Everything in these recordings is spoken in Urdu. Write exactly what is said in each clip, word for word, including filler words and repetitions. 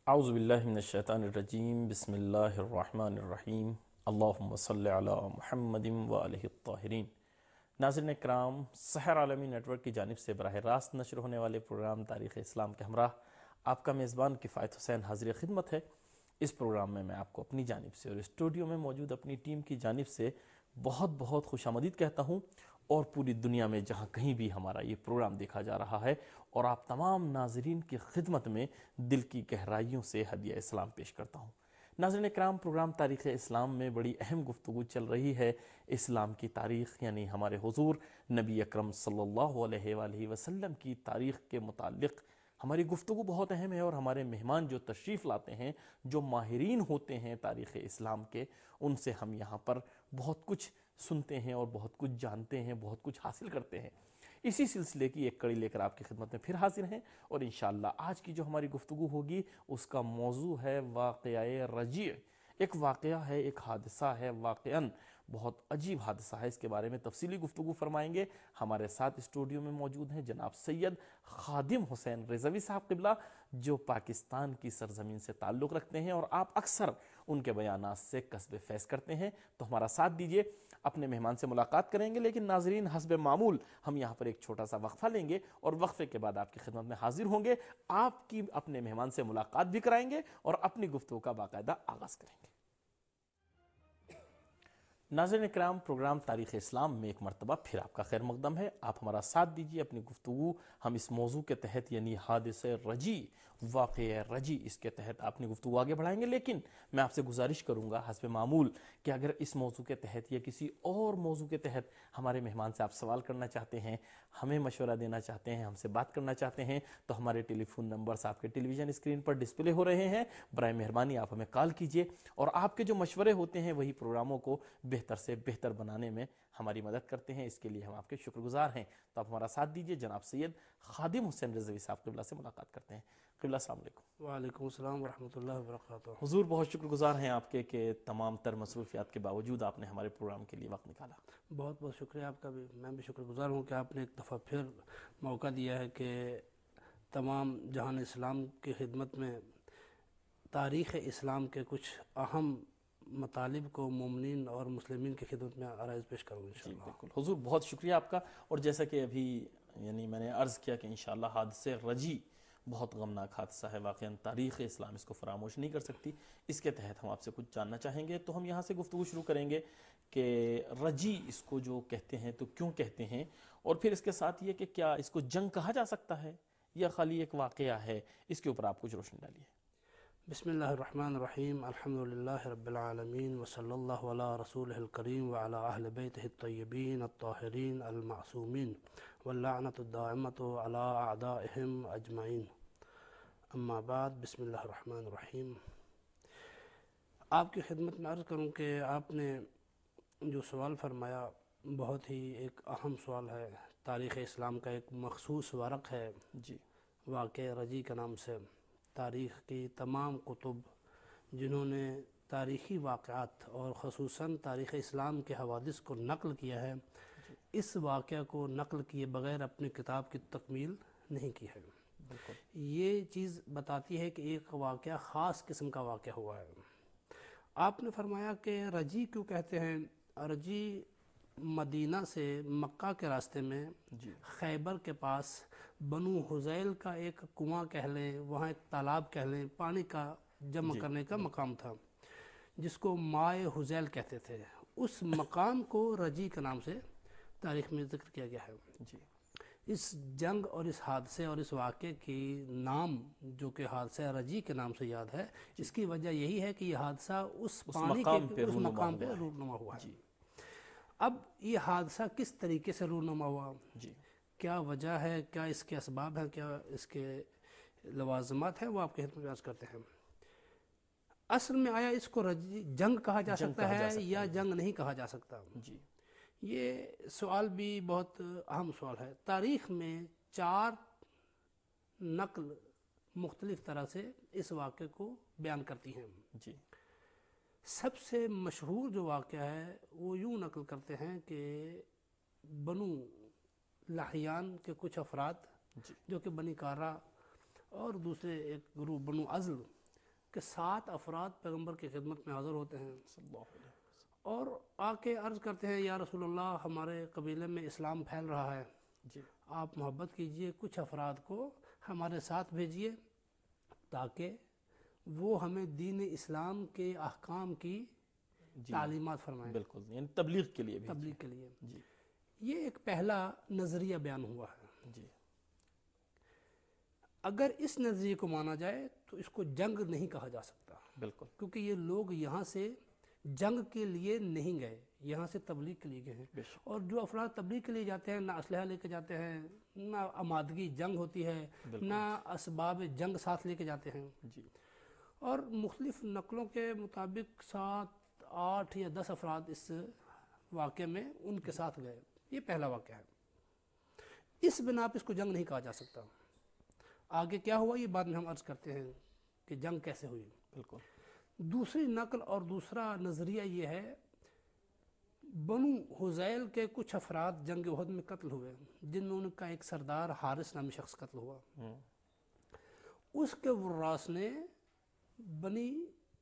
اعوذ باللہ من الشیطان الرجیم بسم اللہ الرحمن الرحیم اللہم صلی علی محمد وآلہ الطاہرین۔ ناظرین اکرام، سحر عالمی نیٹ ورک کی جانب سے براہ راست نشر ہونے والے پروگرام تاریخ اسلام کے ہمراہ آپ کا میزبان کفایت حسین حاضر خدمت ہے۔ اس پروگرام میں میں آپ کو اپنی جانب سے اور اسٹوڈیو میں موجود اپنی ٹیم کی جانب سے بہت بہت خوش آمدید کہتا ہوں، اور پوری دنیا میں جہاں کہیں بھی ہمارا یہ پروگرام دیکھا جا رہا ہے اور آپ تمام ناظرین کی خدمت میں دل کی گہرائیوں سے ہدیہ اسلام پیش کرتا ہوں۔ ناظرین اکرام، پروگرام تاریخ اسلام میں بڑی اہم گفتگو چل رہی ہے اسلام کی تاریخ، یعنی ہمارے حضور نبی اکرم صلی اللہ علیہ وآلہ وسلم کی تاریخ کے متعلق ہماری گفتگو بہت اہم ہے، اور ہمارے مہمان جو تشریف لاتے ہیں، جو ماہرین ہوتے ہیں تاریخ اسلام کے، ان سے ہم یہاں پر بہت کچھ سنتے ہیں اور بہت کچھ جانتے ہیں، بہت کچھ حاصل کرتے ہیں۔ اسی سلسلے کی ایک کڑی لے کر آپ کی خدمت میں پھر حاضر ہیں، اور انشاءاللہ آج کی جو ہماری گفتگو ہوگی اس کا موضوع ہے واقعہ رجیع۔ ایک واقعہ ہے، ایک حادثہ ہے، واقعاً بہت عجیب حادثہ ہے۔ اس کے بارے میں تفصیلی گفتگو فرمائیں گے ہمارے ساتھ اسٹوڈیو میں موجود ہیں جناب سید خادم حسین رضوی صاحب قبلہ، جو پاکستان کی سرزمین سے تعلق رکھتے ہیں اور آپ اکثر ان کے بیانات سے کسب فیض کرتے ہیں۔ تو ہمارا ساتھ دیجئے، اپنے مہمان سے ملاقات کریں گے، لیکن ناظرین حسب معمول ہم یہاں پر ایک چھوٹا سا وقفہ لیں گے، اور وقفے کے بعد آپ کی خدمت میں حاضر ہوں گے، آپ کی اپنے مہمان سے ملاقات بھی کرائیں گے اور اپنی گفتگو کا باقاعدہ آغاز کریں گے۔ ناظرین اکرام، پروگرام تاریخ اسلام میں ایک مرتبہ پھر آپ کا خیر مقدم ہے۔ آپ ہمارا ساتھ دیجیے، اپنی گفتگو ہم اس موضوع کے تحت یعنی حادثہ رجیع، واقعہ رجیع، اس کے تحت اپنی گفتگو آگے بڑھائیں گے۔ لیکن میں آپ سے گزارش کروں گا حسب معمول کہ اگر اس موضوع کے تحت یا کسی اور موضوع کے تحت ہمارے مہمان سے آپ سوال کرنا چاہتے ہیں، ہمیں مشورہ دینا چاہتے ہیں، ہم سے بات کرنا چاہتے ہیں، تو ہمارے ٹیلی فون نمبرز آپ کے ٹیلی ویژن اسکرین پر ڈسپلے ہو رہے ہیں۔ برائے مہربانی آپ ہمیں کال کیجیے، اور آپ کے جو مشورے ہوتے ہیں وہی پروگراموں کو بہتر سے بہتر بنانے میں ہماری مدد کرتے ہیں۔ اس کے لیے ہم آپ کے شکر گزار ہیں۔ تو آپ ہمارا ساتھ دیجیے، جناب سید خادم حسین رضوی صاحب قبلہ سے ملاقات کرتے ہیں۔ قبلہ السلام علیکم۔ وعلیکم السلام ورحمۃ اللہ وبرکاتہ۔ حضور، بہت شکر گزار ہیں آپ کے کہ تمام تر مصروفیات کے باوجود آپ نے ہمارے پروگرام کے لیے وقت نکالا۔ بہت بہت شکریہ آپ کا بھی، میں بھی شکر گزار ہوں کہ آپ نے ایک دفعہ پھر موقع دیا ہے کہ تمام جہان اسلام کی خدمت میں تاریخ اسلام کے کچھ اہم مطالب کو مومنین اور مسلمین کی خدمت میں عرائض پیش کروں جی انشاءاللہ۔ بالکل حضور، بہت شکریہ آپ کا۔ اور جیسا کہ ابھی یعنی میں نے عرض کیا کہ انشاءاللہ حادثہ رجیع بہت غمناک حادثہ ہے، واقعاً تاریخ اسلام اس کو فراموش نہیں کر سکتی۔ اس کے تحت ہم آپ سے کچھ جاننا چاہیں گے، تو ہم یہاں سے گفتگو شروع کریں گے کہ رجیع اس کو جو کہتے ہیں تو کیوں کہتے ہیں، اور پھر اس کے ساتھ یہ کہ کیا اس کو جنگ کہا جا سکتا ہے یا خالی ایک واقعہ ہے، اس کے اوپر آپ کچھ روشنی ڈالیے۔ بسم اللہ الرحمن الرحیم، الحمد للہ رب العالمین، وصلی اللہ علی رسولہ الکریم وعلی اہل بیتہ الطیبین الطاہرین المعصومین، واللعنۃ الدائمۃ علی اعدائہم اجمعین، اما بعد، بسم اللہ الرحمن الرحیم۔ آپ کی خدمت میں عرض کروں کہ آپ نے جو سوال فرمایا بہت ہی ایک اہم سوال ہے۔ تاریخ اسلام کا ایک مخصوص ورق ہے جی واقعہ رجیع کے نام سے۔ تاریخ کی تمام کتب جنہوں نے تاریخی واقعات اور خصوصاً تاریخ اسلام کے حوادث کو نقل کیا ہے، اس واقعہ کو نقل کیے بغیر اپنی کتاب کی تکمیل نہیں کی ہے۔ بالکل یہ چیز بتاتی ہے کہ ایک واقعہ خاص قسم کا واقعہ ہوا ہے۔ آپ نے فرمایا کہ رجیع کیوں کہتے ہیں؟ رجیع مدینہ سے مکہ کے راستے میں جی خیبر کے پاس بنو حذیل کا ایک کنواں کہہ لیں، وہاں ایک تالاب کہہ لیں، پانی کا جمع جی کرنے کا بالکل مقام تھا جس کو مائے حذیل کہتے تھے۔ اس مقام کو رجیع کے نام سے تاریخ میں ذکر کیا گیا ہے۔ جی اس جنگ اور اس حادثے اور اس واقعے کی نام جو کہ حادثہ رجیع کے نام سے یاد ہے، اس کی وجہ یہی ہے کہ یہ حادثہ اس اس پانی کے مقام پہ اس رونما مقام پہ ہوا ہے۔ رونما ہوا ہے۔ جی اب یہ حادثہ کس طریقے سے رونما ہوا، جی کیا وجہ ہے، کیا اس کے اسباب ہیں، کیا اس کے لوازمات ہیں، وہ آپ کے خدمت میں عرض کرتے ہیں۔ اصل میں آیا اس کو رجیع جنگ کہا جا جنگ سکتا کہا ہے جا سکتا یا ہے، جی جنگ نہیں کہا جا سکتا؟ جی یہ سوال بھی بہت اہم سوال ہے۔ تاریخ میں چار نقل مختلف طرح سے اس واقعے کو بیان کرتی ہیں۔ جی سب سے مشہور جو واقعہ ہے وہ یوں نقل کرتے ہیں کہ بنو لحیان کے کچھ افراد جی جو کہ بنی کارا اور دوسرے ایک گروہ بنو ازل، کہ سات افراد پیغمبر کی خدمت میں حاضر ہوتے ہیں صلی اللہ علیہ وسلم، اور آ کے عرض کرتے ہیں یا رسول اللہ ہمارے قبیلے میں اسلام پھیل رہا ہے، جی آپ محبت کیجئے، کچھ افراد کو ہمارے ساتھ بھیجیے تاکہ وہ ہمیں دین اسلام کے احکام کی جی تعلیمات فرمائیں، بالکل، یعنی تبلیغ کے لیے بھی تبلیغ کے لیے۔ جی یہ ایک پہلا نظریہ بیان ہوا ہے۔ جی اگر اس نظریے کو مانا جائے تو اس کو جنگ نہیں کہا جا سکتا، بالکل کیونکہ یہ لوگ یہاں سے جنگ کے لیے نہیں گئے، یہاں سے تبلیغ کے لیے گئے ہیں، بے شک، اور جو افراد تبلیغ کے لیے جاتے ہیں نہ اسلحہ لے کے جاتے ہیں، نہ آمادگی جنگ ہوتی ہے، بالکل نہ اسباب جنگ ساتھ لے کے جاتے ہیں، جی اور مختلف نقلوں کے مطابق سات آٹھ یا دس افراد اس واقعے میں ان کے ساتھ گئے۔ یہ پہلا واقعہ ہے، اس بنا پر اس کو جنگ نہیں کہا جا سکتا۔ آگے کیا ہوا یہ بعد میں ہم عرض کرتے ہیں کہ جنگ کیسے ہوئی۔ بالکل دوسری نقل اور دوسرا نظریہ یہ ہے، بنو حذیل کے کچھ افراد جنگ احد میں قتل ہوئے، جن میں ان کا ایک سردار حارث نامی شخص قتل ہوا۔ ہوں اس کے وراث نے بنی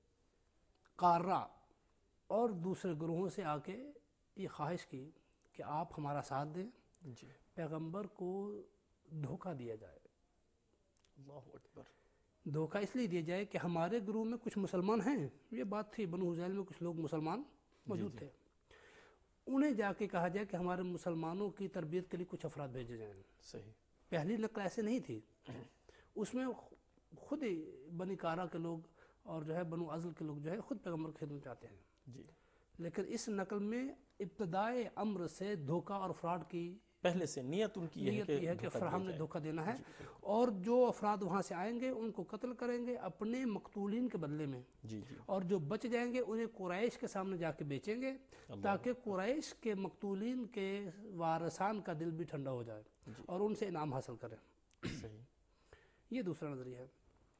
قارہ اور دوسرے گروہوں سے آ کے یہ خواہش کی کہ آپ ہمارا ساتھ دیں، جی پیغمبر کو دھوکہ دیا جائے۔ اللہ اکبر، دھوکہ اس لیے دیا جائے کہ ہمارے گروہ میں کچھ مسلمان ہیں، یہ بات تھی، بنو حذیل میں کچھ لوگ مسلمان موجود جی تھے، انہیں جا کے کہا جائے کہ ہمارے مسلمانوں کی تربیت کے لیے کچھ افراد بھیجے جائیں۔ صحیح، پہلی نقل ایسے نہیں تھی، اس میں خود ہی بنی کارہ کے لوگ اور جو ہے بنو ازل کے لوگ جو ہے خود پیغمبر کی خدمت آتے ہیں، جی لیکن اس نقل میں ابتدائے امر سے دھوکہ اور فراڈ کی پہلے سے نیت ان کی نیت یہ ہے کہ دھوکہ فراہم دیا نے جائے۔ دھوکہ دینا ہے، جی بالکل، اور جو افراد وہاں سے آئیں گے ان کو قتل کریں گے اپنے مقتولین کے بدلے میں، جی جی اور جو بچ جائیں گے انہیں قریش کے سامنے جا کے بیچیں گے اللہ تاکہ قریش کے مقتولین کے وارثان کا دل بھی ٹھنڈا ہو جائے جی اور ان سے انعام حاصل کریں۔ صحیح، یہ دوسرا نظریہ ہے۔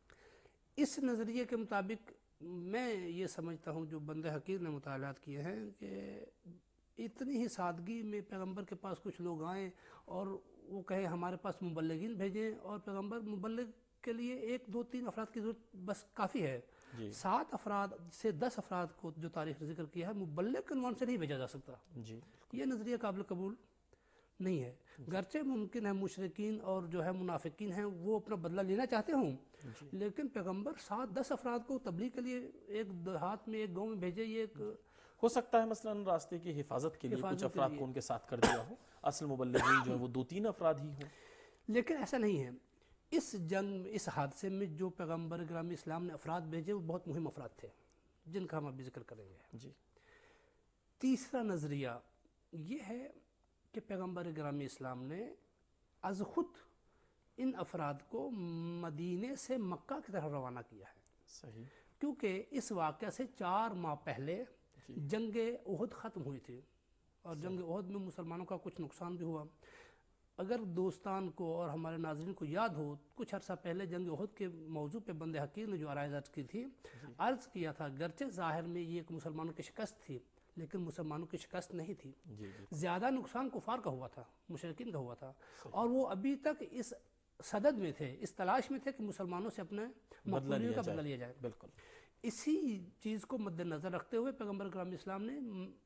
اس نظریے کے مطابق میں یہ سمجھتا ہوں جو بندہ حقیر نے مطالعات کیے ہیں کہ اتنی ہی سادگی میں پیغمبر کے پاس کچھ لوگ آئیں اور وہ کہیں ہمارے پاس مبلغین بھیجیں، اور پیغمبر مبلغ کے لیے ایک دو تین افراد کی ضرورت بس کافی ہے۔ جی سات افراد سے دس افراد کو جو تاریخ نے ذکر کیا ہے مبلغ کے عنوان سے نہیں بھیجا جا سکتا، جی یہ نظریہ قابل قبول نہیں ہے۔ گرچہ ممکن ہے مشرکین اور جو ہے منافقین ہیں وہ اپنا بدلہ لینا چاہتے ہوں، جی لیکن پیغمبر سات دس افراد کو تبلیغ کے لیے ایک دیہات میں ایک گاؤں میں بھیجے، یہ ایک ہو سکتا ہے مثلاً راستے کی حفاظت کے لیے کچھ حفاظت کے افراد لیے، کو ان کے ساتھ کر دیا ہو، اصل مبلغین جو ہیں وہ دو تین افراد ہی ہوں۔ لیکن ایسا نہیں ہے۔ اس جنگ میں، اس حادثے میں جو پیغمبر گرامی اسلام نے افراد بھیجے وہ بہت مہم افراد تھے جن کا ہم ابھی ذکر کریں گے۔ جی تیسرا نظریہ یہ ہے کہ پیغمبر گرامی اسلام نے از خود ان افراد کو مدینے سے مکہ کی طرف روانہ کیا ہے، صحیح، کیونکہ اس واقعہ سے چار ماہ پہلے جی جنگ احد ختم ہوئی تھی، اور جنگ احد میں مسلمانوں کا کچھ نقصان بھی ہوا۔ اگر دوستان کو اور ہمارے ناظرین کو یاد ہو، کچھ عرصہ پہلے جنگ احد کے موضوع پہ بندے حقیر نے جو آرائز عرض کی تھی، عرض کیا تھا گرچہ ظاہر میں یہ ایک مسلمانوں کی شکست تھی لیکن مسلمانوں کی شکست نہیں تھی، جی جی زیادہ نقصان کفار کا ہوا تھا، مشرکین کا ہوا تھا، اور وہ ابھی تک اس صدد میں تھے، اس تلاش میں تھے کہ مسلمانوں سے اپنے مقتولین کا بدلہ لیا جائے۔ بالکل، اسی چیز کو مد نظر رکھتے ہوئے پیغمبر کرام اسلام نے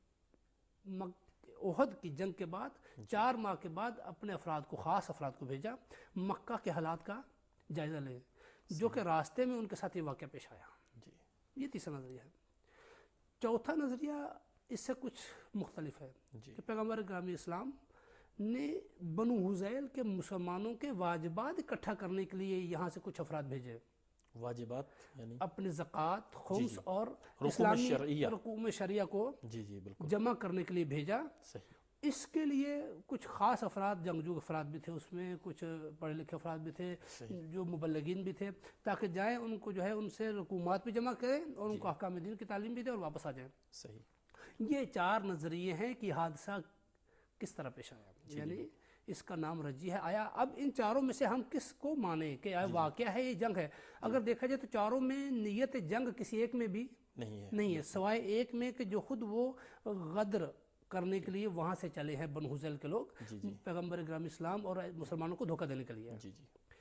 احد کی جنگ کے بعد چار ماہ کے بعد اپنے افراد کو، خاص افراد کو بھیجا مکہ کے حالات کا جائزہ لیں، جو کہ راستے میں ان کے ساتھ یہ واقعہ پیش آیا۔ جی یہ تیسرا نظریہ ہے۔ چوتھا نظریہ اس سے کچھ مختلف ہے جی کہ پیغمبر گرامی اسلام نے بنو حذیل کے مسلمانوں کے واجبات اکٹھا کرنے کے لیے یہاں سے کچھ افراد بھیجے، واجبات یعنی اپنے زکوٰۃ، خمس اور رقوم اسلامی شرعیہ، رقوم شرعیہ کو جی جی بالکل جمع کرنے کے لیے بھیجا۔ صحیح، اس کے لیے کچھ خاص افراد، جنگجو افراد بھی تھے اس میں، کچھ پڑھے لکھے افراد بھی تھے، صحیح، جو مبلغین بھی تھے، تاکہ جائیں ان کو جو ہے ان سے رقومات بھی جمع کریں اور ان کو احکام دین کی تعلیم بھی دیں اور واپس آ جائیں۔ صحیح، یہ چار نظریے ہیں کہ حادثہ کس طرح پیش آیا، یعنی اس کا نام رجی ہے۔ آیا اب ان چاروں میں سے ہم کس کو مانیں کہ آیا واقعہ ہے یہ جنگ ہے؟ اگر دیکھا جائے تو چاروں میں نیت جنگ کسی ایک میں بھی نہیں ہے، نہیں ہے، سوائے ایک میں کہ جو خود وہ غدر کرنے کے لیے وہاں سے چلے ہیں بنو حذیل کے لوگ، جی جی پیغمبر گرامی اسلام اور مسلمانوں کو دھوکہ دینے کے لیے۔ جی جی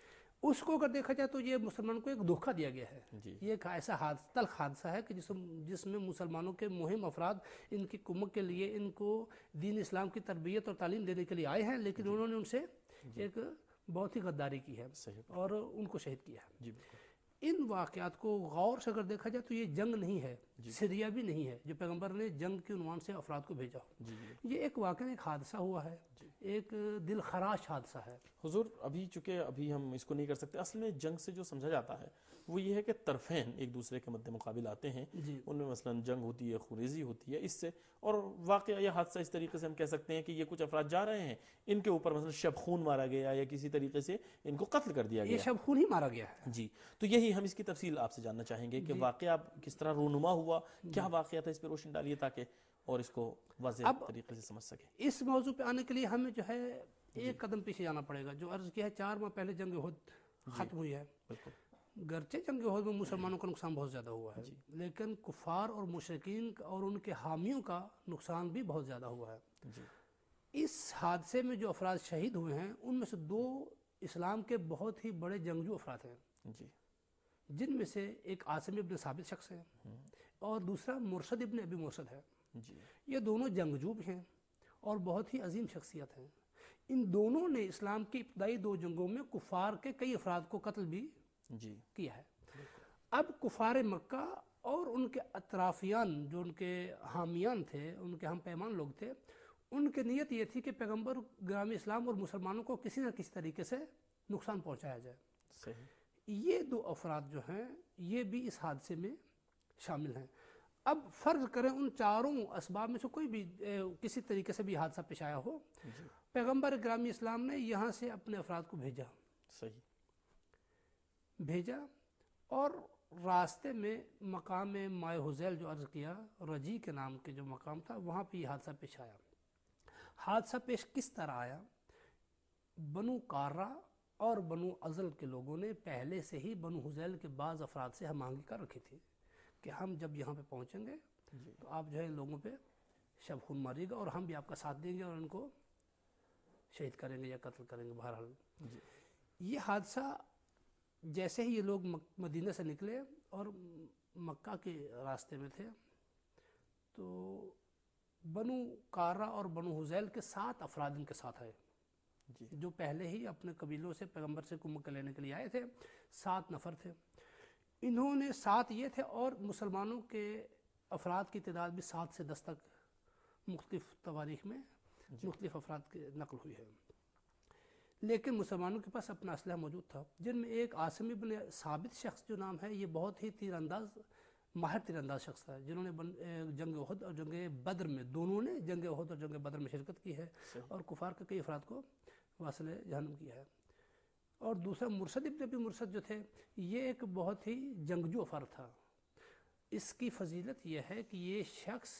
اس کو اگر دیکھا جائے تو یہ مسلمانوں کو ایک دھوکہ دیا گیا ہے. جی یہ ایک ایسا حادثہ تلخ حادثہ ہے کہ جس جس میں مسلمانوں کے مہم افراد ان کی کمک کے لیے ان کو دین اسلام کی تربیت اور تعلیم دینے کے لیے آئے ہیں، لیکن انہوں نے ان سے ایک بہت ہی غداری کی ہے صحیح. اور ان کو شہید کیا ہے. جی بالکل. ان واقعات کو غور سے اگر دیکھا جائے تو یہ جنگ نہیں ہے، سیریا بھی نہیں ہے جو پیغمبر نے جنگ کے عنوان سے افراد کو بھیجا ہو. جی جی. یہ ایک واقعہ ایک حادثہ ہوا ہے، ایک دل خراش حادثہ ہے. حضور ابھی چونکہ ابھی ہم اس کو نہیں کر سکتے، اصل میں جنگ سے جو سمجھا جاتا ہے وہ یہ ہے کہ طرفین ایک دوسرے کے مد مقابل آتے ہیں، جی ان میں مثلا جنگ ہوتی ہے، خونریزی ہوتی ہے، اس سے اور واقعہ یہ حادثہ اس طریقے سے ہم کہہ سکتے ہیں کہ یہ کچھ افراد جا رہے ہیں، ان کے اوپر مثلا شب خون مارا گیا یا کسی طریقے سے ان کو قتل کر دیا یہ گیا. شب خون ہی مارا گیا ہے. جی تو یہی ہم اس کی تفصیل آپ سے جاننا چاہیں گے کہ واقعہ کس طرح رونما ہوا، کیا واقعہ تھا، اس پہ روشنی ڈالیے تاکہ اور اس کو واضح اب طریقے سے سمجھ سکیں. اس موضوع پہ آنے کے لیے ہمیں جو ہے ایک قدم پیچھے جانا پڑے گا. جو عرض کیا ہے چار ماہ پہلے جنگ احد ختم ہوئی ہے. بالکل. گرچہ جنگ احد میں مسلمانوں کا نقصان بہت زیادہ ہوا ہے، لیکن کفار اور مشرکین اور ان کے حامیوں کا نقصان بھی بہت زیادہ ہوا ہے. جی اس حادثے میں جو افراد شہید ہوئے ہیں ان میں سے دو اسلام کے بہت ہی بڑے جنگجو افراد ہیں، جی جن میں سے ایک عاصم ابن ثابت شخص ہے اور دوسرا مرشد ابن ابی مرشد ہے. جی یہ دونوں جنگجو بھی ہیں اور بہت ہی عظیم شخصیت ہیں. ان دونوں نے اسلام کی ابتدائی دو جنگوں میں کفار کے کئی افراد کو قتل بھی جی کیا ہے. اب کفار مکہ اور ان کے اطرافیان جو ان کے حامیان تھے، ان کے ہم پیمان لوگ تھے، ان کی نیت یہ تھی کہ پیغمبر گرامی اسلام اور مسلمانوں کو کسی نہ کسی طریقے سے نقصان پہنچایا جائے. صحیح. یہ دو افراد جو ہیں یہ بھی اس حادثے میں شامل ہیں. اب فرض کریں ان چاروں اسباب میں سے کوئی بھی کسی طریقے سے بھی حادثہ پیش آیا ہو، پیغمبر گرامی اسلام نے یہاں سے اپنے افراد کو بھیجا. صحیح. بھیجا اور راستے میں مقام مائے حزیل جو عرض کیا، رجی کے نام کے جو مقام تھا، وہاں پہ یہ حادثہ پیش آیا. حادثہ پیش کس طرح آیا؟ بنو کارہ اور بنو ازل کے لوگوں نے پہلے سے ہی بنو حزیل کے بعض افراد سے ہم آہنگی کر رکھی تھی کہ ہم جب یہاں پہ پہنچیں گے تو آپ جو ہے ان لوگوں پہ شب خون ماریے گا اور ہم بھی آپ کا ساتھ دیں گے اور ان کو شہید کریں گے یا قتل کریں گے. بہرحال یہ حادثہ جیسے ہی یہ لوگ مدینہ سے نکلے اور مکہ کے راستے میں تھے تو بنو کارہ اور بنو حزیل کے سات افراد ان کے ساتھ آئے، جو پہلے ہی اپنے قبیلوں سے پیغمبر سے کمک لینے کے لیے آئے تھے. سات نفر تھے. انہوں نے سات یہ تھے اور مسلمانوں کے افراد کی تعداد بھی سات سے دس تک مختلف تواریخ میں مختلف افراد کی نقل ہوئی ہے. لیکن مسلمانوں کے پاس اپنا اسلحہ موجود تھا، جن میں ایک عاصم ابن ثابت شخص جو نام ہے، یہ بہت ہی تیر انداز ماہر تیر انداز شخص تھا، جنہوں نے جنگ احد اور جنگ بدر میں دونوں نے جنگ احد اور جنگ بدر میں شرکت کی ہے اور کفار کے کئی افراد کو واصل جہنم کیا ہے. اور دوسرا مرشد ابن ابی مرشد جو تھے، یہ ایک بہت ہی جنگجو افراد تھا. اس کی فضیلت یہ ہے کہ یہ شخص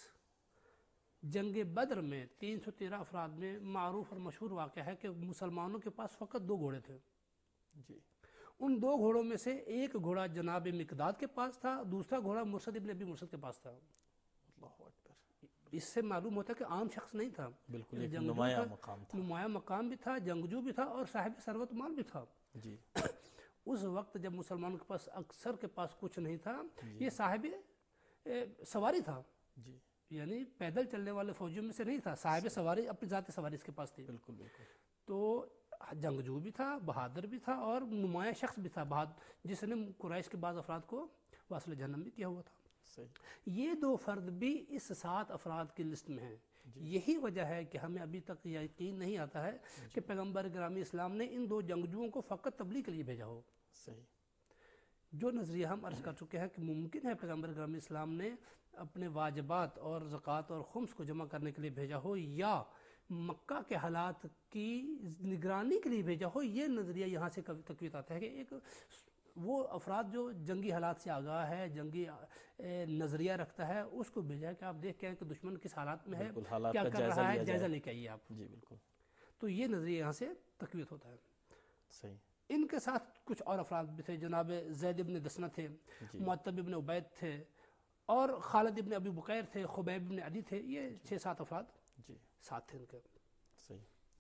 جنگ بدر میں تین سو تیرہ افراد میں معروف اور مشہور واقعہ ہے کہ مسلمانوں کے پاس فقط دو گھوڑے تھے. جی. ان دو گھوڑوں میں سے ایک گھوڑا جناب مقداد کے پاس تھا، دوسرا گھوڑا مرشد ابن ابی مرشد کے پاس تھا. اللہ اکبر. اس سے معلوم ہوتا ہے کہ عام شخص نہیں تھا، بالکل ایک جنگجو نمایاں تھا، مقام تھا. نمایاں مقام بھی تھا، جنگجو بھی تھا اور صاحب ثروت مال بھی تھا. جی. اس وقت جب مسلمانوں کے پاس اکثر کے پاس کچھ نہیں تھا، یہ صاحب سواری تھا. جی. یعنی پیدل چلنے والے فوجیوں میں سے نہیں تھا، صاحب سواری اپنی ذاتی سواری اس کے پاس تھی. بالکل بالکل. تو جنگجو بھی تھا، بہادر بھی تھا اور نمایاں شخص بھی تھا، جس نے قریش کے بعض افراد کو واصل جہنم بھی کیا ہوا تھا. صحیح. یہ دو فرد بھی اس سات افراد کی لسٹ میں ہیں. یہی وجہ ہے کہ ہمیں ابھی تک یہ یقین نہیں آتا ہے کہ پیغمبر گرامی اسلام نے ان دو جنگجوؤں کو فقط تبلیغ کے لیے بھیجا ہو. صحیح. جو نظریہ ہم عرض کر چکے ہیں کہ ممکن ہے پیغمبر گرامی اسلام نے اپنے واجبات اور زکوٰۃ اور خمس کو جمع کرنے کے لیے بھیجا ہو یا مکہ کے حالات کی نگرانی کے لیے بھیجا ہو. یہ نظریہ یہاں سے تقویت آتا ہے کہ ایک وہ افراد جو جنگی حالات سے آگاہ ہے، جنگی نظریہ رکھتا ہے، اس کو بھیجا ہے کہ آپ دیکھ کے آئیں کہ دشمن کس حالات میں ہے، کیا کر رہا ہے، جائزہ لے کے آئیے آپ. جی بالکل. تو یہ نظریہ یہاں سے تقویت ہوتا ہے. صحیح. ان کے ساتھ کچھ اور افراد بھی تھے، جناب زید ابن دسنہ تھے، معتب ابن عبید تھے اور خالد ابن ابی بقیر تھے، خبیب ابن عدی تھے. یہ چھ سات افراد جی ساتھ تھے ان کے. صحیح.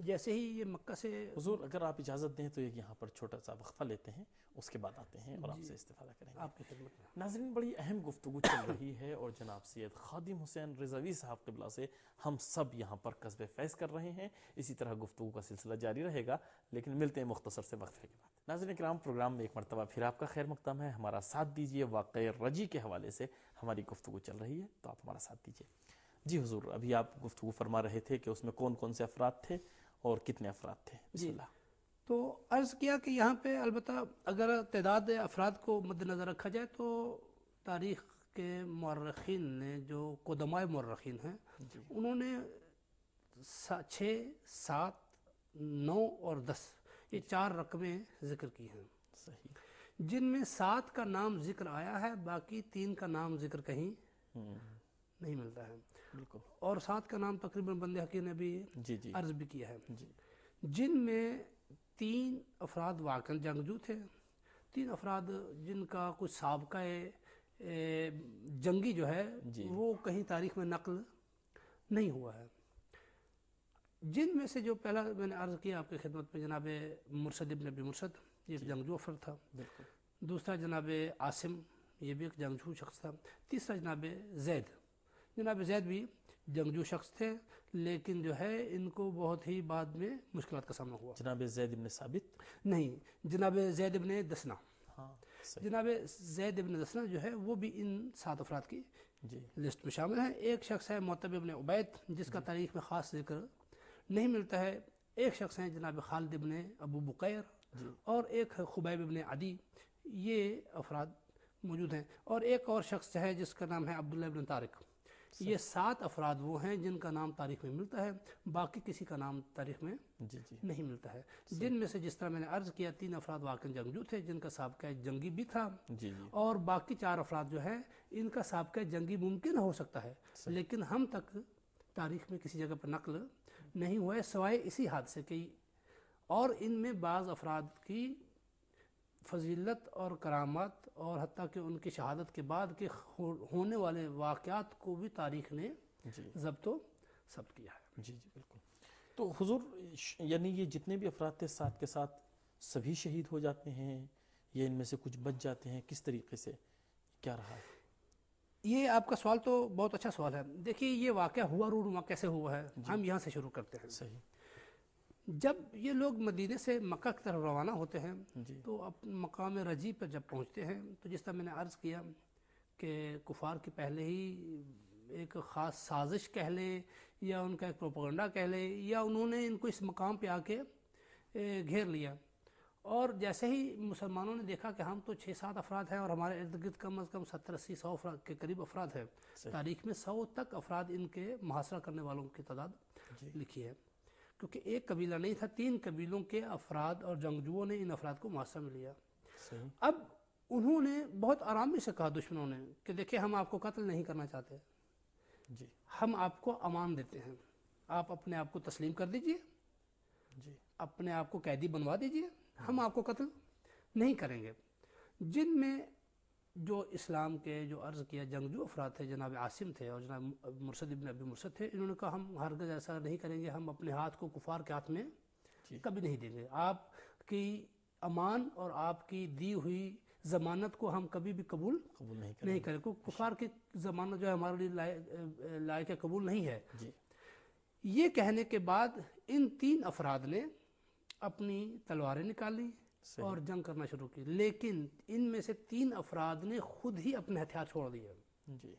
جیسے ہی یہ مکہ سے حضور اگر آپ اجازت دیں تو ایک یہاں پر چھوٹا سا وقفہ لیتے ہیں، اس کے بعد آتے ہیں اور آپ سے استفادہ کریں گے۔ آپ کی خدمت میں ناظرین، بڑی اہم گفتگو چل رہی ہے اور جناب سید خادم حسین رضوی صاحب قبلہ سے ہم سب یہاں پر قصب فیض کر رہے ہیں۔ اسی طرح گفتگو کا سلسلہ جاری رہے گا، لیکن ملتے ہیں مختصر سے وقفے کے بعد۔ ناظرین کرام، پروگرام میں ایک مرتبہ پھر آپ کا خیر مقدم ہے، ہمارا ساتھ دیجیے۔ واقعہ رجی کے حوالے سے ہماری گفتگو چل رہی ہے، تو آپ ہمارا ساتھ دیجیے۔ جی حضور، ابھی آپ گفتگو فرما رہے تھے کہ اس میں کون کون سے افراد تھے اور کتنے افراد تھے؟ بسم جی، اللہ۔ تو عرض کیا کہ یہاں پہ البتہ اگر تعداد افراد کو مد نظر رکھا جائے تو تاریخ کے مورخین نے، جو قدماء مورخین ہیں، جی انہوں نے چھ، سات، نو اور دس یہ چار رقمیں ذکر کی ہیں، صحیح۔ جن میں سات کا نام ذکر آیا ہے، باقی تین کا نام ذکر کہیں ہوں، نہیں ملتا ہے، بالکل۔ اور سات کا نام تقریباً بندے حقیر نے بھی جی جی عرض بھی کیا ہے، جی جن میں تین افراد واقعاً جنگجو تھے، تین افراد جن کا کچھ سابقہ اے، جنگی جو ہے جی وہ کہیں تاریخ میں نقل نہیں ہوا ہے، جن میں سے جو پہلا میں نے عرض کیا آپ کی خدمت میں، جناب مرشد ابن ابی مرشد، یہ ایک جی جنگجو افراد تھا۔ بالکل۔ دوسرا جناب عاصم، یہ بھی ایک جنگجو شخص تھا۔ تیسرا جناب زید، جناب زید بھی جنگجو شخص تھے، لیکن جو ہے ان کو بہت ہی بعد میں مشکلات کا سامنا ہوا۔ جناب زید ابن ثابت؟ نہیں، جناب زید ابن دسنا، ہاں صحیح۔ جناب زید ابن دسنا جو ہے وہ بھی ان سات افراد کی جی لسٹ میں شامل ہیں۔ ایک شخص ہے معتب ابن عبید، جس کا تاریخ میں خاص ذکر نہیں ملتا ہے۔ ایک شخص ہیں جناب خالد ابن ابو بقیر، جی اور ایک ہے خبیب ابن عدی، یہ افراد موجود ہیں، اور ایک اور شخص ہے جس کا نام ہے عبداللہ ابن طارق۔ یہ سات افراد وہ ہیں جن کا نام تاریخ میں ملتا ہے، باقی کسی کا نام تاریخ میں جی جی نہیں ملتا ہے، جن میں سے جس طرح میں نے عرض کیا تین افراد واقعی جنگجو تھے جن کا سابقہ جنگی بھی تھا، جی جی اور باقی چار افراد جو ہیں ان کا سابقہ جنگی ممکن ہو سکتا ہے، لیکن ہم تک تاریخ میں کسی جگہ پر نقل نہیں ہوا ہے سوائے اسی حادثے کی، اور ان میں بعض افراد کی فضیلت اور کرامات اور حتیٰ کہ ان کی شہادت کے بعد کے ہونے والے واقعات کو بھی تاریخ نے جی ضبط و ثبت کیا ہے۔ جی جی بالکل۔ تو حضور یعنی یہ جتنے بھی افراد تھے ساتھ کے ساتھ سبھی شہید ہو جاتے ہیں یا ان میں سے کچھ بچ جاتے ہیں؟ کس طریقے سے کیا رہا ہے؟ یہ آپ کا سوال تو بہت اچھا سوال ہے۔ دیکھیے یہ واقعہ ہوا رونما کیسے ہوا ہے، ہم یہاں سے شروع کرتے ہیں۔ صحیح۔ جب یہ لوگ مدینے سے مکہ کی طرف روانہ ہوتے ہیں جی تو اپنے مقام رجی پر جب پہنچتے ہیں تو جس طرح میں نے عرض کیا کہ کفار کی پہلے ہی ایک خاص سازش کہہ لیں یا ان کا ایک پروپیگنڈا کہہ لیں، یا انہوں نے ان کو اس مقام پہ آ کے گھیر لیا، اور جیسے ہی مسلمانوں نے دیکھا کہ ہم تو چھ سات افراد ہیں اور ہمارے ارد گرد کم از کم ستر اسی سو افراد کے قریب افراد ہیں، تاریخ میں سو تک افراد ان کے محاصرہ کرنے والوں کی تعداد جی لکھی ہے، کیونکہ ایک قبیلہ نہیں تھا، تین قبیلوں کے افراد اور جنگجوؤں نے ان افراد کو محاصرہ میں لیا۔ صحیح۔ اب انہوں نے بہت آرامی سے کہا دشمنوں نے کہ دیکھیں ہم آپ کو قتل نہیں کرنا چاہتے، جی ہم آپ کو امان دیتے ہیں، آپ اپنے آپ کو تسلیم کر دیجئے، جی اپنے آپ کو قیدی بنوا دیجئے، ہم آپ کو قتل نہیں کریں گے۔ جن میں جو اسلام کے جو عرض کیا جنگجو افراد تھے، جناب عاصم تھے اور جناب مرشد ابن ابی مرشد تھے، انہوں نے کہا ہم ہرگز ایسا نہیں کریں گے، ہم اپنے ہاتھ کو کفار کے ہاتھ میں جی کبھی نہیں دیں گے، آپ کی امان اور آپ کی دی ہوئی ضمانت کو ہم کبھی بھی قبول قبول نہیں کریں نہیں گے۔ کریں، کیونکہ کفار کی ضمانت جو ہے ہمارے لیے لائق لائق قبول نہیں ہے۔ جی یہ کہنے کے بعد ان تین افراد نے اپنی تلواریں نکالی صحیح۔ اور جنگ کرنا شروع کی، لیکن ان میں سے تین افراد نے خود ہی اپنے ہتھیار چھوڑ دیے۔ جی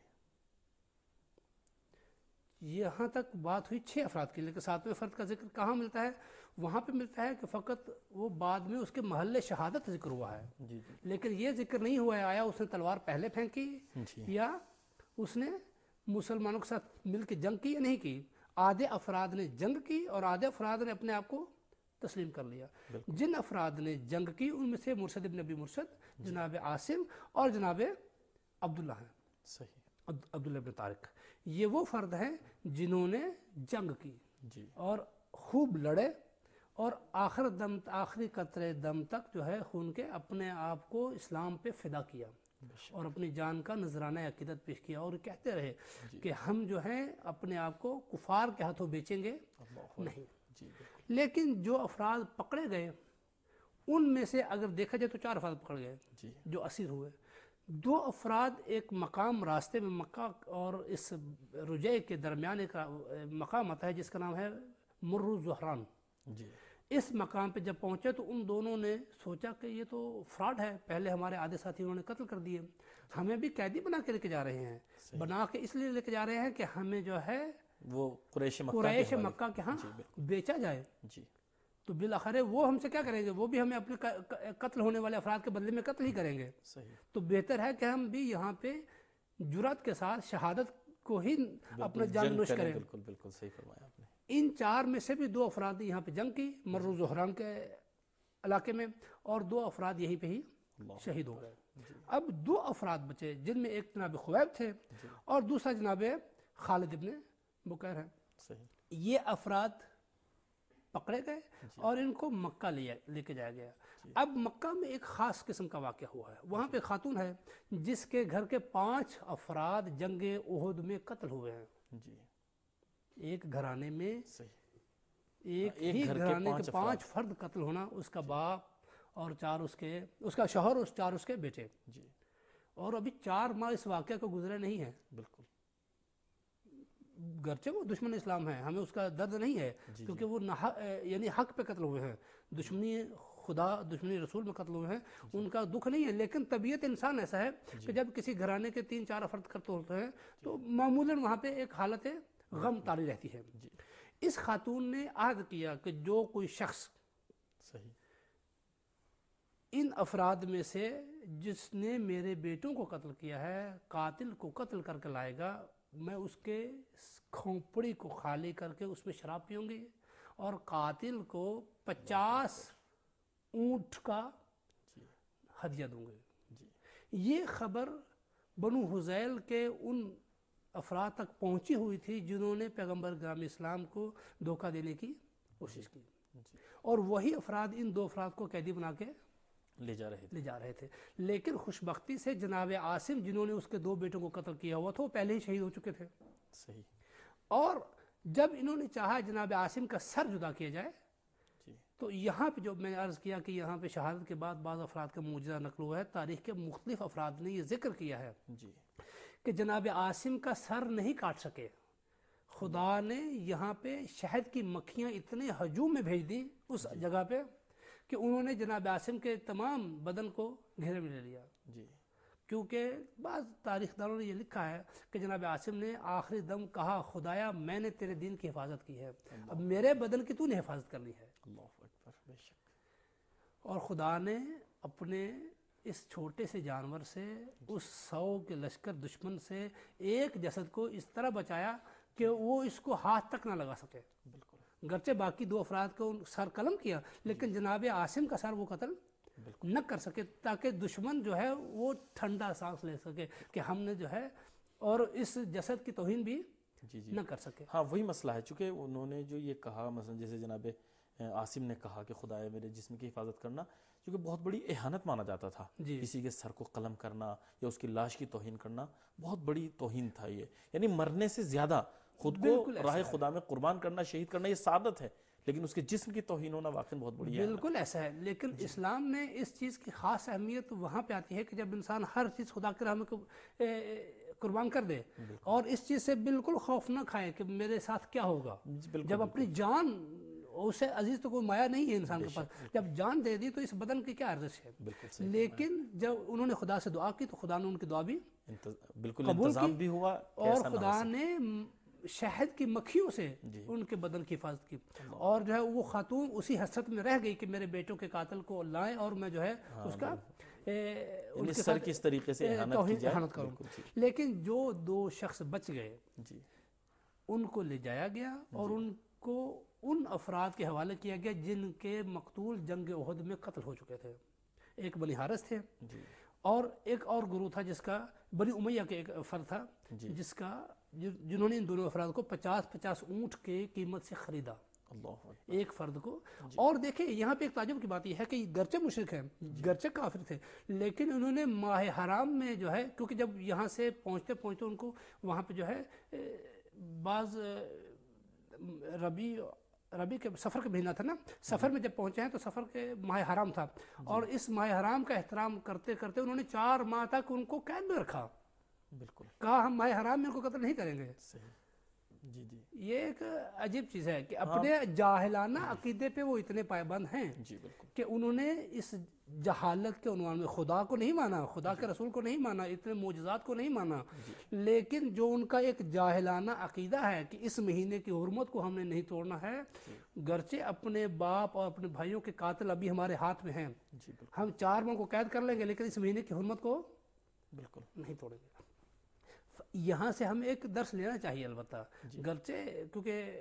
یہاں تک بات ہوئی چھ افراد کی، لیکن ساتویں فرد کا ذکر کہاں ملتا ہے؟ وہاں پہ ملتا ہے کہ فقط وہ بعد میں اس کے محل شہادت ذکر ہوا ہے، جی جی لیکن یہ ذکر نہیں ہوا ہے آیا اس نے تلوار پہلے پھینکی جی یا اس نے مسلمانوں کے ساتھ مل کے جنگ کی یا نہیں کی۔ آدھے افراد نے جنگ کی اور آدھے افراد نے اپنے آپ کو تسلیم کر لیا۔ جن افراد نے جنگ کی ان میں سے مرشد ابن ابی مرشد، جناب عاصم اور جناب عبداللہ ہیں، صحیح۔ عبداللہ ابن طارق، یہ وہ فرد ہیں جنہوں نے جنگ کی جی اور خوب لڑے اور آخر دم آخری قطرے دم تک جو ہے خون کے اپنے آپ کو اسلام پہ فدا کیا اور اپنی جان کا نذرانہ عقیدت پیش کیا، اور کہتے رہے کہ ہم جو ہیں اپنے آپ کو کفار کے ہاتھوں بیچیں گے نہیں۔ جی بالکل لیکن جو افراد پکڑے گئے ان میں سے اگر دیکھا جائے تو چار افراد پکڑ گئے جی جو اسیر ہوئے. دو افراد ایک مقام راستے میں مکہ اور اس رجے کے درمیان ایک مقام آتا ہے جس کا نام ہے مرو زہران. جی اس مقام پہ جب پہنچے تو ان دونوں نے سوچا کہ یہ تو فراڈ ہے, پہلے ہمارے آدھے ساتھی انہوں نے قتل کر دیے, ہمیں بھی قیدی بنا کے لے کے جا رہے ہیں. بنا کے اس لیے لے کے جا رہے ہیں کہ ہمیں جو ہے وہ قریش مکہ قریش کے حوالے مکہ کے ہاں جی بالکل بیچا جائے. جی تو بالآخر وہ ہم سے کیا کریں گے, وہ بھی ہمیں اپنے قتل ہونے والے افراد کے بدلے میں قتل ہی کریں گے. صحیح تو بہتر ہے کہ ہم بھی یہاں پہ جرات کے ساتھ شہادت کو ہی اپنا بالکل جان جنگ نوش کریں, کریں. بالکل بالکل صحیح فرمایا آپ نے. ان چار میں سے بھی دو افراد نے یہاں پہ جنگ کی مرو زہران کے علاقے میں, اور دو افراد یہیں پہ ہی اللہ شہید ہو گئے. جی اب دو افراد بچے جن میں ایک جناب خبیب تھے جی اور دوسرا جناب خالد ابن بکیر ہے. صحیح یہ افراد پکڑے گئے جی اور ان کو مکہ لے لے کے جایا گیا. جی اب مکہ میں ایک خاص قسم کا واقعہ ہوا ہے. وہاں پہ خاتون ہے جس کے گھر کے پانچ افراد جنگ احد میں قتل ہوئے ہیں. جی ایک گھرانے میں صحیح ایک ایک ہی گھر کے گھرانے کے پانچ پانچ افراد فرد قتل ہونا, اس کا باپ اور چار اس کے اس کا شوہر اور چار اس کے بیٹے, جی اور ابھی چار ماہ اس واقعہ کو گزرے نہیں ہیں. بالکل گرچہ وہ دشمن اسلام ہے, ہمیں اس کا درد نہیں ہے جی کیونکہ جی وہ یعنی حق پہ قتل ہوئے ہیں, دشمنی خدا دشمنی رسول میں قتل ہوئے ہیں, ان کا دکھ نہیں ہے. لیکن طبیعت انسان ایسا ہے کہ جب کسی گھرانے کے تین چار افراد قتل ہوتے ہیں تو معمولاً وہاں پہ ایک حالت غم طاری رہتی ہے. جی اس خاتون نے عہد کیا کہ جو کوئی شخص صحیح ان افراد میں سے جس نے میرے بیٹوں کو قتل کیا ہے قاتل کو قتل کر کے لائے گا, میں اس کے کھوپڑی کو خالی کر کے اس میں شراب پیوں گی اور قاتل کو پچاس اونٹ کا جی ہدیہ دوں گے. جی یہ خبر بنو حذیل کے ان افراد تک پہنچی ہوئی تھی جنہوں نے پیغمبر گرام اسلام کو دھوکہ دینے کی کوشش کی, جی اور وہی افراد ان دو افراد کو قیدی بنا کے لے جا رہے تھے. لے جا رہے تھے. لیکن خوش بختی سے جناب عاصم جنہوں نے اس کے دو بیٹوں کو قتل کیا ہوا تھا وہ پہلے ہی شہید ہو چکے تھے. صحیح اور جب انہوں نے چاہا جناب عاصم کا سر جدا کیا جائے جی تو یہاں پہ جو میں نے عرض کیا کہ یہاں پہ شہادت کے بعد بعض افراد کا معجزہ نقل ہوا ہے. تاریخ کے مختلف افراد نے یہ ذکر کیا ہے جی کہ جناب عاصم کا سر نہیں کاٹ سکے, خدا نے یہاں پہ شہد کی مکھیاں اتنے ہجوم میں بھیج دی اس جگہ پہ کہ انہوں نے جناب عاصم کے تمام بدن کو گھیرے میں لے لیا. جی کیونکہ بعض تاریخ دانوں نے یہ لکھا ہے کہ جناب عاصم نے آخری دم کہا خدایا میں نے تیرے دین کی حفاظت کی ہے, اب میرے بدن کی تو نے حفاظت کرنی ہے. اللہ اکبر بے شک. اور خدا نے اپنے اس چھوٹے سے جانور سے اس سو کے لشکر دشمن سے ایک جسد کو اس طرح بچایا کہ وہ اس کو ہاتھ تک نہ لگا سکے. بالکل گرچہ باقی دو افراد کو سر قلم کیا لیکن جناب عاصم کا سر وہ قتل بالکل نہ کر سکے, تاکہ دشمن جو ہے وہ ٹھنڈا سانس لے سکے کہ ہم نے جو ہے اور اس جسد کی توہین بھی جی جی نہ کر سکے. ہاں وہی مسئلہ ہے, چونکہ انہوں نے جو یہ کہا مثلا جیسے جناب عاصم نے کہا کہ خدایا میرے جسم کی حفاظت کرنا, کیونکہ بہت بڑی اہانت مانا جاتا تھا. جی کسی کے سر کو قلم کرنا یا اس کی لاش کی توہین کرنا بہت بڑی توہین تھا. یہ یعنی مرنے سے زیادہ خود کو بالکل ایسا راہ ہے. خدا میں قربان کرنا, شہید کرنا یہ سعادت ہے, لیکن اس کے جسم کی توہین ہونا واقعی بہت بڑی اہانت. بالکل ایسا ہے. لیکن اسلام نے اس چیز کی خاص اہمیت وہاں پہ آتی ہے کہ جب انسان ہر چیز خدا کے راہ میں قربان کر دے اور اس چیز سے بالکل خوف نہ کھائے کہ میرے ساتھ کیا ہوگا. جب اپنی جان, اسے عزیز تو کوئی مایا نہیں ہے انسان کے پاس, جب جان دے دی تو اس بدن کی کیا ارزش ہے. بالکل صحیح. لیکن جب انہوں نے خدا سے دعا کی تو خدا نے ان کی دعا بھی بالکل قبول انتظام کی بھی ہوا, اور خدا نے شہد کی مکھیوں سے ان کے بدن کی حفاظت کی. اور جو ہے وہ خاتون اسی حسرت میں رہ گئی کہ میرے بیٹوں کے قاتل کو لائیں اور میں جو ہے اس کا ان کے سر کس طریقے سے اہانت کی جائے. احانت کروں. لیکن جو دو شخص بچ گئے جی ان کو لے جایا گیا اور ان کو ان افراد کے حوالے کیا گیا جن کے مقتول جنگ احد میں قتل ہو چکے تھے. ایک بنی حارث تھے جی اور ایک اور گروہ تھا جس کا بنی امیہ کے ایک فرد تھا جس کا جنہوں نے ان دونوں افراد کو پچاس پچاس اونٹ کے قیمت سے خریدا اللہ ایک فرد کو. اور دیکھیں یہاں پہ ایک تعجب کی بات یہ ہے کہ گرچہ مشرک ہیں, گرچہ کافر تھے, لیکن انہوں نے ماہ حرام میں جو ہے, کیونکہ جب یہاں سے پہنچتے پہنچتے ان کو وہاں پہ جو ہے بعض ربیع ربی کے سفر کا مہینہ تھا نا، سفر میں جب پہنچے ہیں تو سفر کے ماہ حرام تھا، اور اس ماہ حرام کا احترام کرتے کرتے انہوں نے چار ماہ تک ان کو قید میں رکھا، بالکل کہا ہم ماہ حرام میں ان کو قتل نہیں کریں گے۔ صحیح، جی جی یہ ایک عجیب چیز ہے کہ اپنے جاہلانہ عقیدے پہ وہ اتنے پابند ہیں جی بالکل کہ انہوں نے اس جہالت کے عنوان میں خدا کو نہیں مانا، خدا کے رسول کو نہیں مانا، اتنے معجزات کو نہیں مانا، لیکن جو ان کا ایک جاہلانہ عقیدہ ہے کہ اس مہینے کی حرمت کو ہم نے نہیں توڑنا ہے، گرچہ اپنے باپ اور اپنے بھائیوں کے قاتل ابھی ہمارے ہاتھ میں ہیں، جی بالکل ہم چار ماہ کو قید کر لیں گے لیکن اس مہینے کی حرمت کو بالکل نہیں توڑیں گے۔ یہاں سے ہمیں ایک درس لینا چاہیے البتہ، گرچہ کیونکہ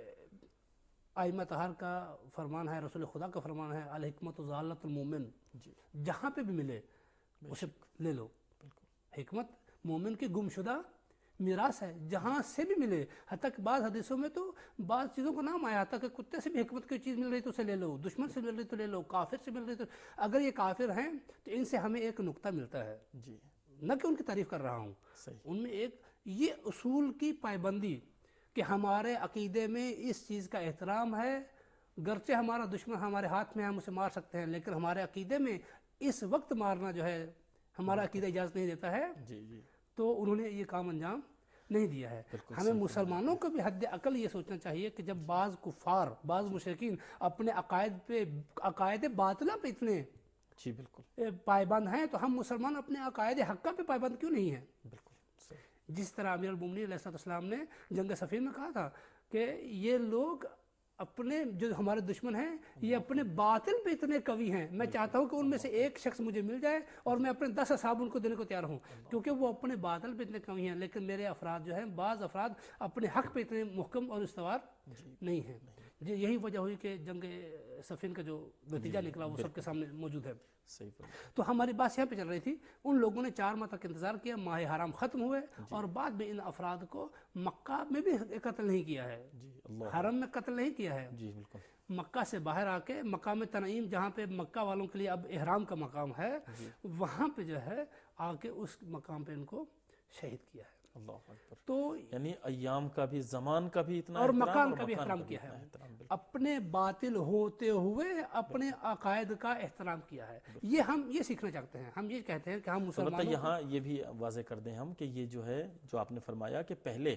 ائمہ طہار کا فرمان ہے، رسول خدا کا فرمان ہے، الحکمت ضالۃ المومن، جی جہاں پہ بھی ملے اسے لے لو۔ حکمت مومن کی گمشدہ میراث ہے، جہاں سے بھی ملے، حتیٰ کہ بعض حدیثوں میں تو بعض چیزوں کا نام آیا تھا کہ کتے سے بھی حکمت کی چیز مل رہی تو اسے لے لو، دشمن سے مل رہی تو لے لو، کافر سے مل رہی تو، اگر یہ کافر ہیں تو ان سے ہمیں ایک نقطہ ملتا ہے، جی نہ کہ ان کی تعریف کر رہا ہوں، صحیح ان میں ایک یہ اصول کی پابندی کہ ہمارے عقیدے میں اس چیز کا احترام ہے، گرچہ ہمارا دشمن ہمارے ہاتھ میں ہے، ہم اسے مار سکتے ہیں، لیکن ہمارے عقیدے میں اس وقت مارنا جو ہے ہمارا عقیدہ اجازت نہیں دیتا ہے، جی جی تو انہوں نے یہ کام انجام نہیں دیا ہے۔ بالکل ہمیں مسلمانوں کو بھی حد عقل یہ سوچنا چاہیے کہ جب بعض کفار، بعض مشرکین اپنے عقائد پہ، عقائد باطلہ پہ اتنے جی بالکل پائبند ہیں، تو ہم مسلمان اپنے عقائد حقہ پہ پائبند کیوں نہیں ہیں؟ بالکل صحیح جس طرح امیر المومنین علیہ السلام نے جنگ صفین میں کہا تھا کہ یہ لوگ اپنے جو ہمارے دشمن ہیں یہ اپنے باطل پہ اتنے قوی ہیں، میں چاہتا ہوں کہ ان میں سے ایک شخص مجھے مل جائے اور میں اپنے دس اصحاب ان کو دینے کو تیار ہوں، کیونکہ وہ اپنے باطل پہ اتنے قوی ہیں، لیکن میرے افراد جو ہیں، بعض افراد اپنے حق پہ اتنے محکم اور استوار نہیں ہیں۔ جی یہی وجہ ہوئی کہ جنگ صفین کا جو نتیجہ نکلا وہ سب کے سامنے موجود ہے۔ صحیح فرمایا۔ تو ہماری بات یہاں پہ چل رہی تھی، ان لوگوں نے چار ماہ تک انتظار کیا، ماہ حرام ختم ہوئے، اور بعد میں ان افراد کو مکہ میں بھی قتل نہیں کیا ہے، جی اللہ حرم میں قتل نہیں کیا ہے، جی بالکل مکہ سے باہر آ کے مقام تنعیم جہاں پہ مکہ والوں کے لیے اب احرام کا مقام ہے، وہاں پہ جو ہے آ کے اس مقام پہ ان کو شہید کیا ہے۔ اللہ اکبر، تو یعنی ایام کا بھی، زمان کا بھی اتنا اور احترام مکان اور کا بھی مکان احترام کا بھی کیا ہے، اتنا احترام، بالکل اپنے باطل ہوتے ہوئے اپنے عقائد کا احترام کیا ہے۔ یہ ہم یہ سیکھنا چاہتے ہیں، ہم یہ کہتے ہیں کہ ہم البتہ مسلمانوں یہاں یہ بھی واضح کر دیں ہم کہ یہ جو ہے جو آپ نے فرمایا کہ پہلے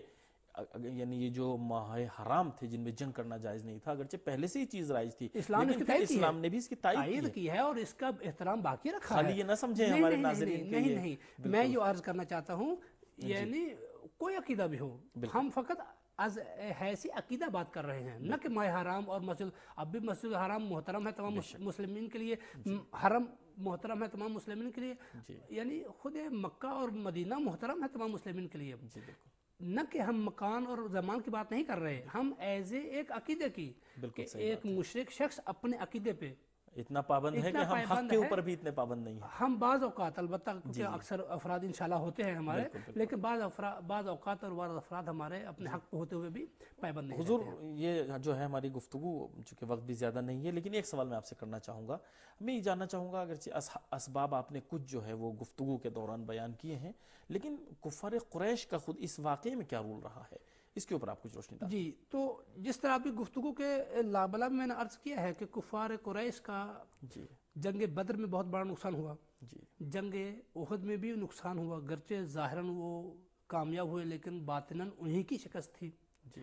یعنی یہ جو ماہ حرام تھے جن میں جنگ کرنا جائز نہیں تھا، اگرچہ پہلے سے ہی چیز رائج تھی، اسلام نے اس لیکن کی پھر تائید کی ہے، اسلام نے بھی اس کی تائید کی تائید ہے۔ کی ہے اور اس کا احترام باقی رکھا ہے۔ خالی یہ نہ سمجھیں نہیں ہمارے نہیں نہیں ناظرین نہیں کہ نہیں یہ نہیں میں یہ عرض کرنا چاہتا ہوں، یعنی کوئی عقیدہ بھی ہو، ہم فقط از حیثی عقیدہ بات کر رہے ہیں، نہ کہ ماہ حرام اور مسجد، اب بھی مسجد حرام محترم ہے تمام مسلمین کے لیے، حرم محترم ہے تمام مسلمین کے لیے، یعنی خود مکہ اور مدینہ محترم ہے تمام مسلمین کے لیے، جی بالکل نہ کہ ہم مکان اور زمان کی بات نہیں کر رہے، ہم ایز اے ایک عقیدے کی بالکل کہ صحیح ایک بات ہے، مشرک شخص اپنے عقیدے پہ اتنا پابند ہے اتنا کہ ہم حق پابند کے ہے، اوپر بھی اتنے پابند نہیں ہیں۔ ہم بعض اوقات البتہ کیونکہ اکثر افراد انشاءاللہ ہوتے ہیں ہمارے، بالکل بالکل لیکن بعض افراد بعض اوقات اور بعض افراد ہمارے اپنے حق پہ ہوتے ہوئے بھی پابند نہیں حضور رہتے ہیں۔ یہ جو ہے ہماری گفتگو، چونکہ وقت بھی زیادہ نہیں ہے، لیکن ایک سوال میں آپ سے کرنا چاہوں گا، میں یہ جاننا چاہوں گا اگرچہ اسباب آپ نے کچھ جو ہے وہ گفتگو کے دوران بیان کیے ہیں، لیکن کفار قریش کا خود اس واقعے میں کیا رول رہا ہے، اس کے اوپر آپ کچھ روشنی ڈالیں۔ جی تو جس طرح ابھی گفتگو کے لابلا میں نے عرض کیا ہے کہ کفار قریش کا جی جنگ بدر میں بہت بڑا نقصان ہوا، جی جنگ احد میں بھی نقصان ہوا، گرچہ ظاہراً وہ کامیاب ہوئے لیکن باطناً انہی کی شکست تھی۔ جی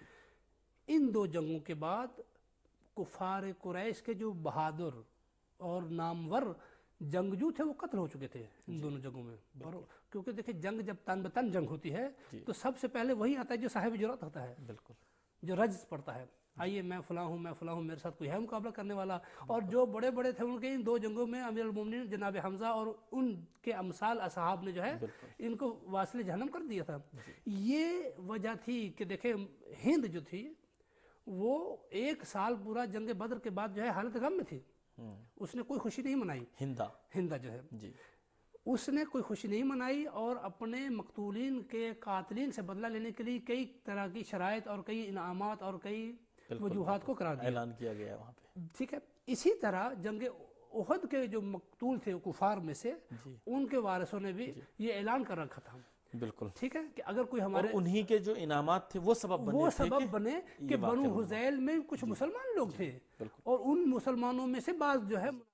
ان دو جنگوں کے بعد کفار قریش کے جو بہادر اور نامور جنگجو تھے وہ قتل ہو چکے تھے ان دونوں جنگوں میں، اور کیونکہ دیکھیں جنگ جب تن بتن جنگ ہوتی ہے تو سب سے پہلے وہی آتا ہے جو صاحب جرأت ہوتا ہے، بالکل جو رجز پڑتا ہے، آئیے میں فلاں ہوں میں فلاں ہوں، میرے ساتھ کوئی ہے مقابلہ کرنے والا، اور جو بڑے بڑے تھے ان کے ان دو جنگوں میں امیر المومنین جناب حمزہ اور ان کے امثال اصحاب نے جو ہے ان کو واصل جہنم کر دیا تھا۔ یہ وجہ تھی کہ دیکھیں ہند جو تھی وہ ایک سال پورا جنگ بدر کے بعد جو ہے حالت غم میں تھی، اس نے کوئی خوشی نہیں منائی، ہندا ہندا جو ہے جی اس نے کوئی خوشی نہیں منائی، اور اپنے مقتولین کے قاتلین سے بدلہ لینے کے لیے کئی طرح کی شرائط اور کئی انعامات اور کئی وجوہات کو قرار دیا، اعلان کیا گیا وہاں پہ۔ ٹھیک ہے، اسی طرح جنگ احد کے جو مقتول تھے کفار میں سے ان کے وارثوں نے بھی یہ اعلان کر رکھا تھا بالکل ٹھیک ہے کہ اگر کوئی اور ہمارے انہی کے جو انعامات تھے وہ سبب بنے وہ تھے سبب بنے کہ یہ واقعہ بنو ہوا۔ حذیل میں کچھ مسلمان لوگ تھے بالکل اور ان مسلمانوں میں سے بعض جو ہے